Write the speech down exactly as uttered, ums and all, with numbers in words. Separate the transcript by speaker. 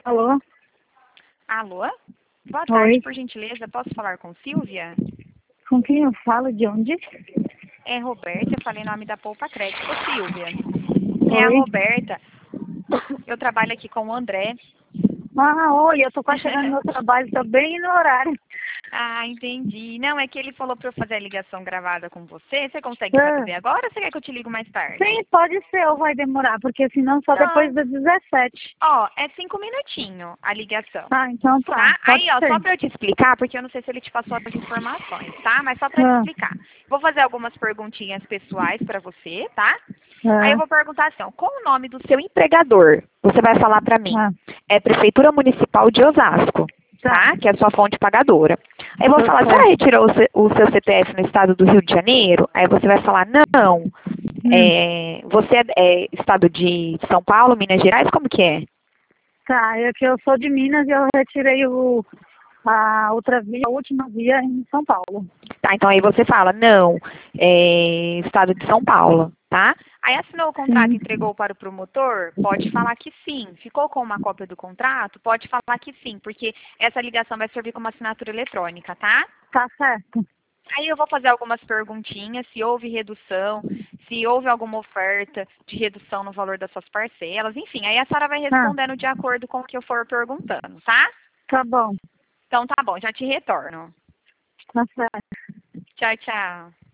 Speaker 1: Alô?
Speaker 2: Alô? Boa
Speaker 1: Oi.
Speaker 2: tarde, por gentileza, posso falar com Silvia?
Speaker 1: Com quem eu falo? De onde?
Speaker 2: É Roberta, eu falei nome da Poupa Crédito. Ô, Silvia, é a
Speaker 1: Oi.
Speaker 2: Roberta. Eu trabalho aqui com o André.
Speaker 1: Ah, oi, eu tô quase chegando no meu trabalho, tô bem no horário.
Speaker 2: Ah, entendi. Não, é que ele falou pra eu fazer a ligação gravada com você. Você consegue
Speaker 1: Ah,
Speaker 2: fazer agora ou você quer que eu te ligo mais tarde?
Speaker 1: sim, pode ser ou vai demorar, porque senão só depois
Speaker 2: Não.
Speaker 1: das dezessete.
Speaker 2: Ó, é cinco minutinhos a ligação.
Speaker 1: Ah, então tá,
Speaker 2: Tá?
Speaker 1: pode
Speaker 2: Aí, ó,
Speaker 1: ser.
Speaker 2: só pra eu te explicar, porque eu não sei se ele te passou as informações, tá? Mas só pra te
Speaker 1: Ah,
Speaker 2: explicar. Vou fazer algumas perguntinhas pessoais pra você, tá? Aí eu
Speaker 1: ah,
Speaker 2: vou perguntar assim, ó, qual o nome do seu empregador? Você vai falar pra mim.
Speaker 1: ah,
Speaker 2: É Prefeitura Municipal de Osasco,
Speaker 1: tá,
Speaker 2: tá? Que é a sua fonte pagadora. Aí eu vou
Speaker 1: tô
Speaker 2: falar, você
Speaker 1: certo.
Speaker 2: retirou o, C- o seu C P F no estado do Rio de Janeiro? Aí você vai falar, não.
Speaker 1: Hum,
Speaker 2: É, você é, é estado de São Paulo, Minas Gerais? Como que é?
Speaker 1: tá, é que eu sou de Minas e eu retirei o, a outra via, a última via em São Paulo.
Speaker 2: Tá, então aí você fala, não, é, estado de São Paulo, tá? Aí assinou o contrato e
Speaker 1: Sim,
Speaker 2: entregou para o promotor? Pode falar que sim. Ficou com uma cópia do contrato? Pode falar que sim, porque essa ligação vai servir como assinatura eletrônica, tá?
Speaker 1: tá certo.
Speaker 2: Aí eu vou fazer algumas perguntinhas, se houve redução, se houve alguma oferta de redução no valor das suas parcelas, enfim, aí a senhora vai
Speaker 1: Ah,
Speaker 2: respondendo de acordo com o que eu for perguntando, tá?
Speaker 1: tá bom,
Speaker 2: Então tá bom, já te retorno.
Speaker 1: tá certo.
Speaker 2: Tchau, tchau.